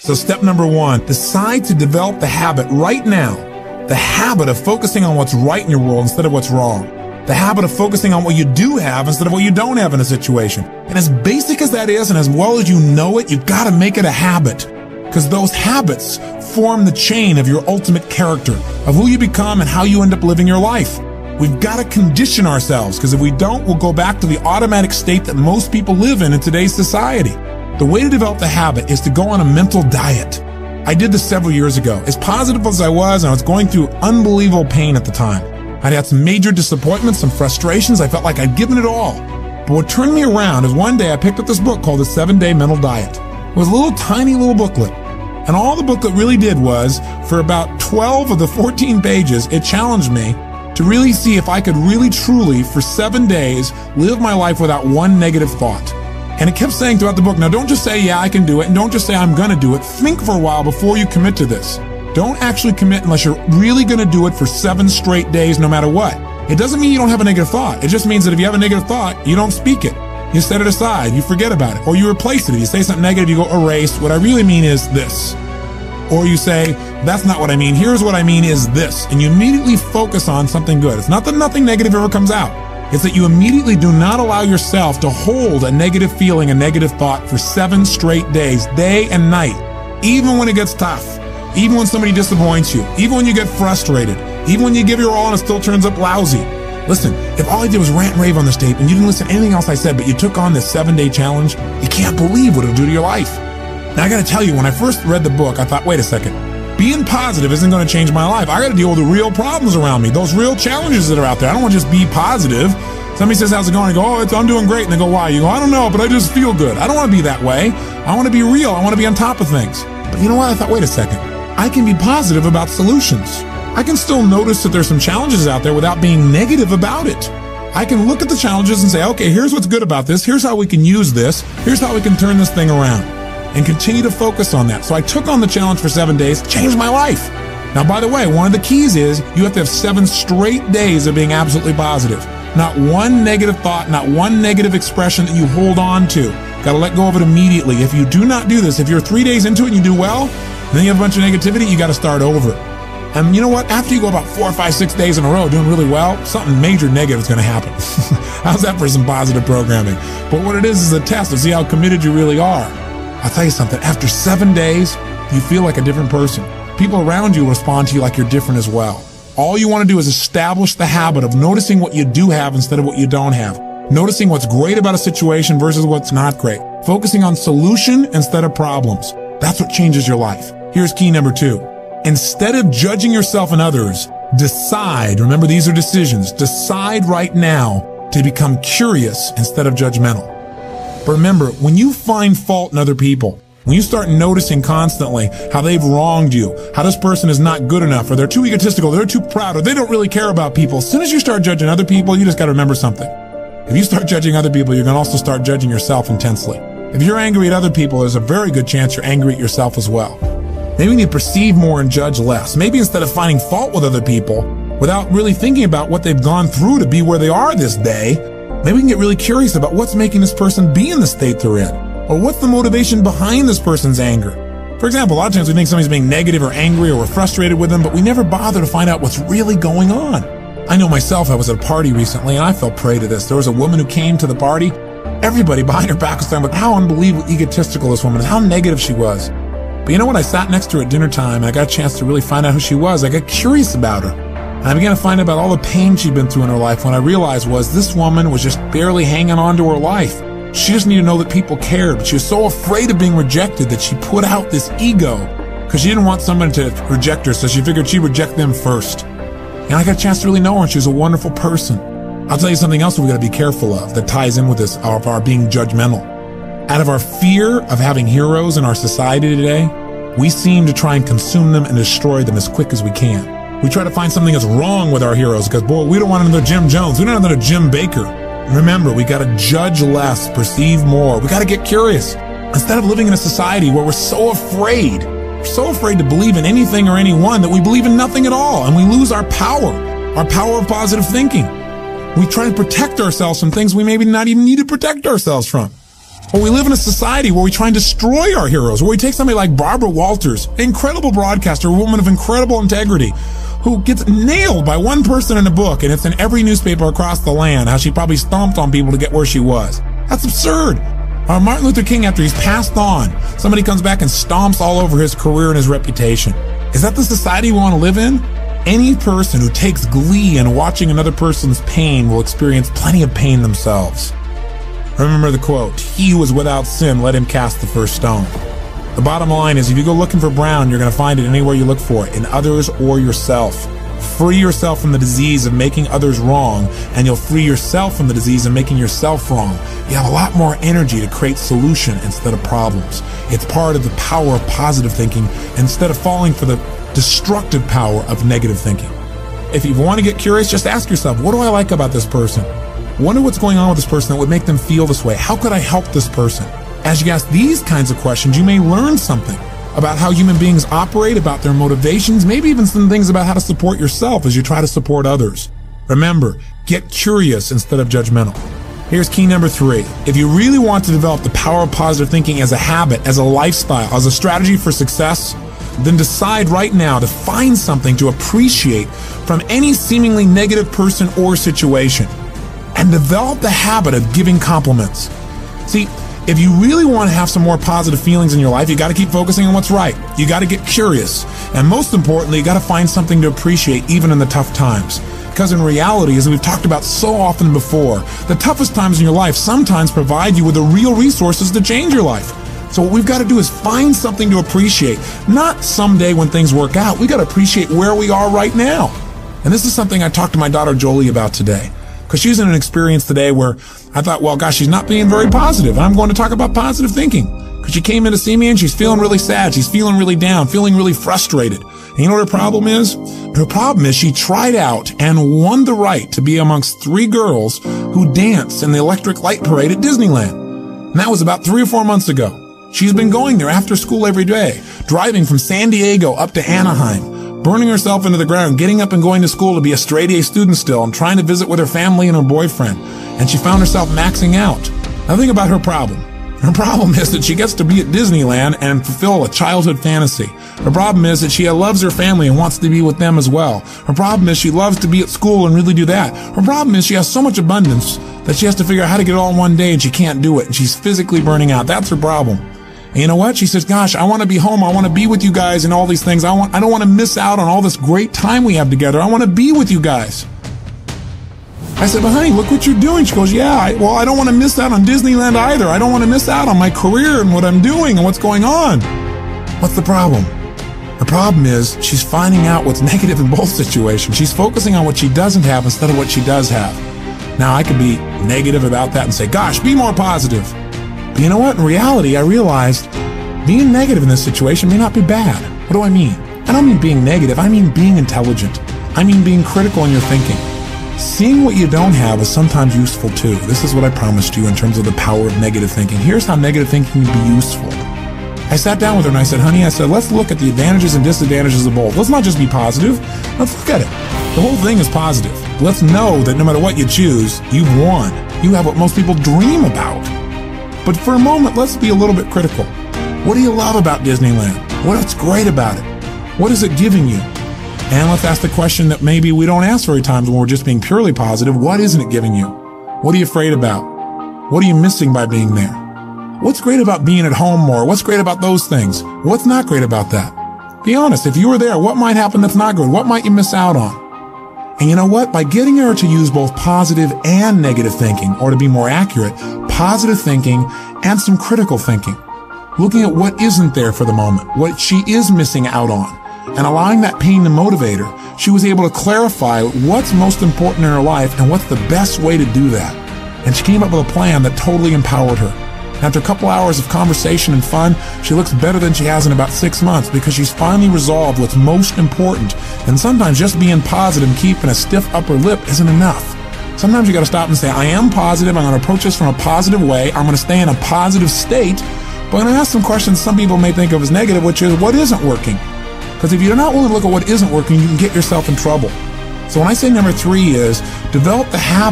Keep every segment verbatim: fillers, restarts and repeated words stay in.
So step number one, decide to develop the habit right now, the habit of focusing on what's right in your world instead of what's wrong. The habit of focusing on what you do have instead of what you don't have in a situation. And as basic as that is, and as well as you know it, you've got to make it a habit. Because those habits form the chain of your ultimate character, of who you become and how you end up living your life. We've got to condition ourselves, because if we don't, we'll go back to the automatic state that most people live in in today's society. The way to develop the habit is to go on a mental diet. I did this several years ago. As positive as I was, and I was going through unbelievable pain at the time. I'd had some major disappointments, some frustrations. I felt like I'd given it all. But what turned me around is one day I picked up this book called The Seven-Day Mental Diet. It was a little tiny little booklet. And all the booklet really did was, for about twelve of the fourteen pages, it challenged me to really see if I could really truly, for seven days, live my life without one negative thought. And it kept saying throughout the book, now don't just say, yeah, I can do it, and don't just say, I'm gonna do it. Think for a while before you commit to this. Don't actually commit unless you're really gonna do it for seven straight days, no matter what. It doesn't mean you don't have a negative thought. It just means that if you have a negative thought, you don't speak it. You set it aside, you forget about it, or you replace it. If you say something negative, you go erase. What I really mean is this. Or you say, that's not what I mean. Here's what I mean is this. And you immediately focus on something good. It's not that nothing negative ever comes out. It's that you immediately do not allow yourself to hold a negative feeling, a negative thought for seven straight days, day and night, even when it gets tough. Even when somebody disappoints you, even when you get frustrated, even when you give your all and it still turns up lousy. Listen, if all I did was rant and rave on this tape and you didn't listen to anything else I said, but you took on this seven-day challenge, you can't believe what it'll do to your life. Now, I gotta tell you, when I first read the book, I thought, wait a second, being positive isn't gonna change my life. I gotta deal with the real problems around me, those real challenges that are out there. I don't wanna just be positive. Somebody says, how's it going? I go, oh, it's, I'm doing great. And they go, why? You go, I don't know, but I just feel good. I don't wanna be that way. I wanna be real. I wanna be on top of things. But you know what? I thought, wait a second. I can be positive about solutions. I can still notice that there's some challenges out there without being negative about it. I can look at the challenges and say, okay, here's what's good about this. Here's how we can use this. Here's how we can turn this thing around, and continue to focus on that. So I took on the challenge for seven days, changed my life. Now, by the way, one of the keys is you have to have seven straight days of being absolutely positive. Not one negative thought, not one negative expression that you hold on to. Got to let go of it immediately. If you do not do this, if you're three days into it and you do well, then you have a bunch of negativity, you got to start over. And you know what? After you go about four, five, six days in a row doing really well, something major negative is going to happen. How's that for some positive programming? But what it is is a test to see how committed you really are. I'll tell you something. After seven days, you feel like a different person. People around you respond to you like you're different as well. All you want to do is establish the habit of noticing what you do have instead of what you don't have. Noticing what's great about a situation versus what's not great. Focusing on solution instead of problems. That's what changes your life. Here's key number two. Instead of judging yourself and others, decide, remember these are decisions, decide right now to become curious instead of judgmental. But remember, when you find fault in other people, when you start noticing constantly how they've wronged you, how this person is not good enough, or they're too egotistical, they're too proud, or they don't really care about people, as soon as you start judging other people, you just got to remember something. If you start judging other people, you're going to also start judging yourself intensely. If you're angry at other people, there's a very good chance you're angry at yourself as well. Maybe we need to perceive more and judge less. Maybe instead of finding fault with other people, without really thinking about what they've gone through to be where they are this day, maybe we can get really curious about what's making this person be in the state they're in, or what's the motivation behind this person's anger. For example, a lot of times we think somebody's being negative or angry or we're frustrated with them, but we never bother to find out what's really going on. I know myself, I was at a party recently and I fell prey to this. There was a woman who came to the party. Everybody behind her back was talking about how unbelievably egotistical this woman is, how negative she was. But you know what? I sat next to her at dinner time and I got a chance to really find out who she was. I got curious about her. And I began to find out about all the pain she'd been through in her life. When I realized was this woman was just barely hanging on to her life. She just needed to know that people cared. But she was so afraid of being rejected that she put out this ego because she didn't want someone to reject her. So she figured she'd reject them first. And I got a chance to really know her, and she was a wonderful person. I'll tell you something else we've got to be careful of that ties in with this, of our being judgmental. Out of our fear of having heroes in our society today, we seem to try and consume them and destroy them as quick as we can. We try to find something that's wrong with our heroes because, boy, we don't want another Jim Jones. We don't want another Jim Baker. Remember, we got to judge less, perceive more. We got to get curious. Instead of living in a society where we're so afraid, we're so afraid to believe in anything or anyone that we believe in nothing at all, and we lose our power, our power of positive thinking. We try to protect ourselves from things we maybe not even need to protect ourselves from. Or we live in a society where we try and destroy our heroes, where we take somebody like Barbara Walters, an incredible broadcaster, a woman of incredible integrity, who gets nailed by one person in a book, and it's in every newspaper across the land, how she probably stomped on people to get where she was. That's absurd. Or Martin Luther King, after he's passed on, somebody comes back and stomps all over his career and his reputation. Is that the society we want to live in? Any person who takes glee in watching another person's pain will experience plenty of pain themselves. Remember the quote, "He who is without sin, let him cast the first stone." The bottom line is, if you go looking for brown, you're going to find it anywhere you look for it, in others or yourself. Free yourself from the disease of making others wrong, and you'll free yourself from the disease of making yourself wrong. You have a lot more energy to create solution instead of problems. It's part of the power of positive thinking instead of falling for the destructive power of negative thinking. If you want to get curious, just ask yourself, what do I like about this person? Wonder what's going on with this person that would make them feel this way. How could I help this person? As you ask these kinds of questions, you may learn something about how human beings operate, about their motivations, maybe even some things about how to support yourself as you try to support others. Remember, get curious instead of judgmental. Here's key number three. If you really want to develop the power of positive thinking as a habit, as a lifestyle, as a strategy for success, then decide right now to find something to appreciate from any seemingly negative person or situation, and develop the habit of giving compliments. See, if you really want to have some more positive feelings in your life, you got to keep focusing on what's right. You got to get curious. And most importantly, you got to find something to appreciate even in the tough times. Because in reality, as we've talked about so often before, the toughest times in your life sometimes provide you with the real resources to change your life. So what we've got to do is find something to appreciate. Not someday when things work out. We got to appreciate where we are right now. And this is something I talked to my daughter Jolie about today. Because she's in an experience today where I thought, well, gosh, she's not being very positive. I'm going to talk about positive thinking. Because she came in to see me and she's feeling really sad. She's feeling really down, feeling really frustrated. And you know what her problem is? Her problem is she tried out and won the right to be amongst three girls who danced in the Electric Light Parade at Disneyland. And that was about three or four months ago. She's been going there after school every day, driving from San Diego up to Anaheim, burning herself into the ground, getting up and going to school to be a straight A student still, and trying to visit with her family and her boyfriend. And she found herself maxing out. Now think about her problem. Her problem is that she gets to be at Disneyland and fulfill a childhood fantasy. Her problem is that she loves her family and wants to be with them as well. Her problem is she loves to be at school and really do that. Her problem is she has so much abundance that she has to figure out how to get it all in one day, and she can't do it, and she's physically burning out. That's her problem. And you know what? She says, gosh, I want to be home. I want to be with you guys and all these things. I want, I don't want to miss out on all this great time we have together. I want to be with you guys. I said, but honey, look what you're doing. She goes, yeah, I, well, I don't want to miss out on Disneyland either. I don't want to miss out on my career and what I'm doing and what's going on. What's the problem? The problem is she's finding out what's negative in both situations. She's focusing on what she doesn't have instead of what she does have. Now, I could be negative about that and say, gosh, be more positive. But you know what? In reality, I realized being negative in this situation may not be bad. What do I mean? I don't mean being negative. I mean being intelligent. I mean being critical in your thinking. Seeing what you don't have is sometimes useful too. This is what I promised you in terms of the power of negative thinking. Here's how negative thinking can be useful. I sat down with her and I said, honey, I said, let's look at the advantages and disadvantages of both. Let's not just be positive. Let's look at it. The whole thing is positive. Let's know that no matter what you choose, you've won. You have what most people dream about. But for a moment, let's be a little bit critical. What do you love about Disneyland? What's great about it? What is it giving you? And let's ask the question that maybe we don't ask very times when we're just being purely positive. What isn't it giving you? What are you afraid about? What are you missing by being there? What's great about being at home more? What's great about those things? What's not great about that? Be honest. If you were there, what might happen that's not good? What might you miss out on? And you know what? By getting her to use both positive and negative thinking, or to be more accurate, positive thinking and some critical thinking, looking at what isn't there for the moment, what she is missing out on, and allowing that pain to motivate her, she was able to clarify what's most important in her life and what's the best way to do that. And she came up with a plan that totally empowered her. After a couple hours of conversation and fun, she looks better than she has in about six months because she's finally resolved what's most important. And sometimes just being positive and keeping a stiff upper lip isn't enough. Sometimes you got to stop and say, I am positive. I'm going to approach this from a positive way. I'm going to stay in a positive state. But I'm going to ask some questions some people may think of as negative, which is what isn't working. Because if you're not willing to look at what isn't working, you can get yourself in trouble. So when I say number three is develop the habit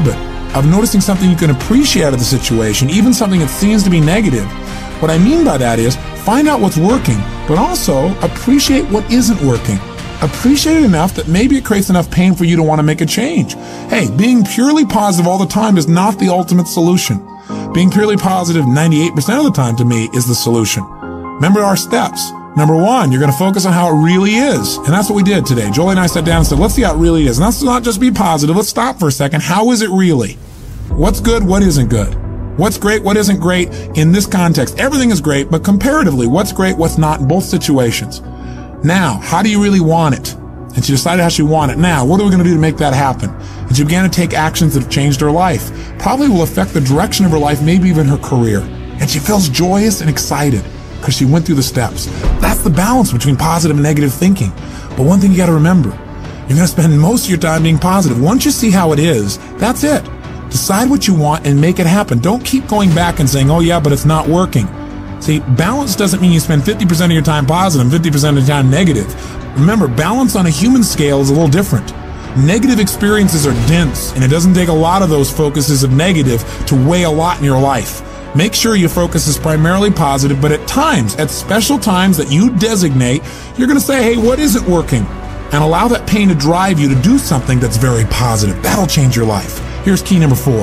of noticing something you can appreciate out of the situation, even something that seems to be negative. What I mean by that is find out what's working, but also appreciate what isn't working. Appreciate it enough that maybe it creates enough pain for you to want to make a change. Hey, being purely positive all the time is not the ultimate solution. Being purely positive ninety-eight percent of the time to me is the solution. Remember our steps. Number one, you're going to focus on how it really is. And that's what we did today. Jolie and I sat down and said, let's see how it really is. And let's not just be positive. Let's stop for a second. How is it really? What's good? What isn't good? What's great? What isn't great in this context? Everything is great, but comparatively, what's great? What's not in both situations? Now, how do you really want it? And she decided how she wanted it. Now, what are we going to do to make that happen? And she began to take actions that have changed her life. Probably will affect the direction of her life, maybe even her career. And she feels joyous and excited because she went through the steps. That's the balance between positive and negative thinking. But one thing you got to remember, you're going to spend most of your time being positive. Once you see how it is, that's it. Decide what you want and make it happen. Don't keep going back and saying, oh yeah, but it's not working. See, balance doesn't mean you spend fifty percent of your time positive and fifty percent of your time negative. Remember, balance on a human scale is a little different. Negative experiences are dense, and it doesn't take a lot of those focuses of negative to weigh a lot in your life. Make sure your focus is primarily positive, but at times, at special times that you designate, you're going to say, hey, what isn't working? And allow that pain to drive you to do something that's very positive. That'll change your life. Here's key number four.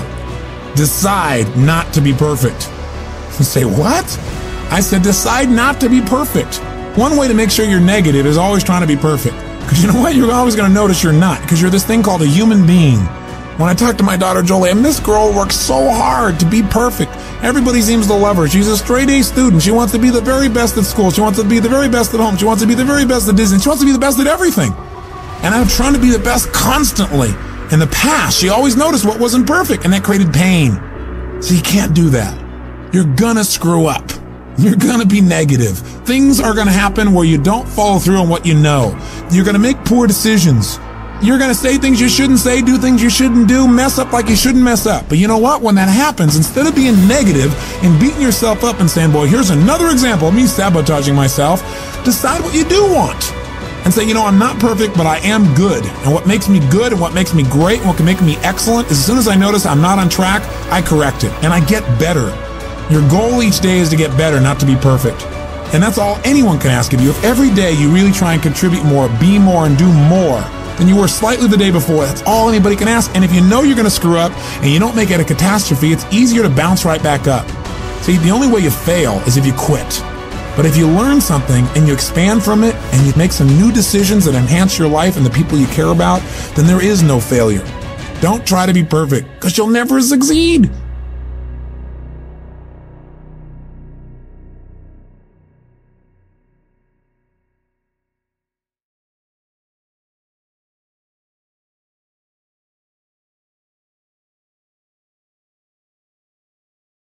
Decide not to be perfect. You say, what? I said, decide not to be perfect. One way to make sure you're negative is always trying to be perfect. Because you know what? You're always going to notice you're not, because you're this thing called a human being. When I talk to my daughter Jolie, and this girl works so hard to be perfect. Everybody seems to love her. She's a straight A student. She wants to be the very best at school. She wants to be the very best at home. She wants to be the very best at Disney. She wants to be the best at everything. And I'm trying to be the best constantly. In the past, she always noticed what wasn't perfect, and that created pain. So you can't do that. You're gonna screw up. You're gonna be negative. Things are gonna happen where you don't follow through on what you know. You're gonna make poor decisions. You're gonna say things you shouldn't say, do things you shouldn't do, mess up like you shouldn't mess up. But you know what? When that happens, instead of being negative and beating yourself up and saying, boy, here's another example of me sabotaging myself, decide what you do want. And say, you know, I'm not perfect, but I am good. And what makes me good and what makes me great and what can make me excellent is as soon as I notice I'm not on track, I correct it and I get better. Your goal each day is to get better, not to be perfect. And that's all anyone can ask of you. If every day you really try and contribute more, be more, and do more than you were slightly the day before, that's all anybody can ask. And if you know you're going to screw up and you don't make it a catastrophe, it's easier to bounce right back up. See, the only way you fail is if you quit. But if you learn something and you expand from it and you make some new decisions that enhance your life and the people you care about, then there is no failure. Don't try to be perfect, because you'll never succeed.